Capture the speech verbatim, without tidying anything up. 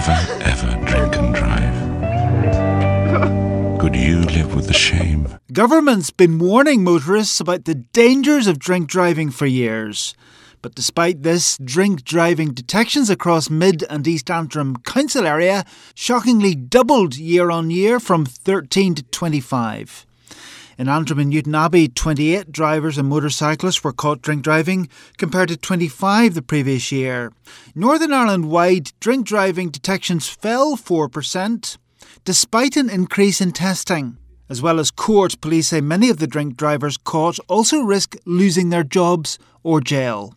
never ever drink and drive? Could you live with the shame? Government's been warning motorists about the dangers of drink driving for years. But despite this, drink driving detections across Mid and East Antrim Council area shockingly doubled year on year from thirteen to twenty-five. In Antrim and Newtonabbey, twenty-eight drivers and motorcyclists were caught drink driving, compared to twenty-five the previous year. Northern Ireland-wide drink driving detections fell four percent, despite an increase in testing. As well as court, police say many of the drink drivers caught also risk losing their jobs or jail.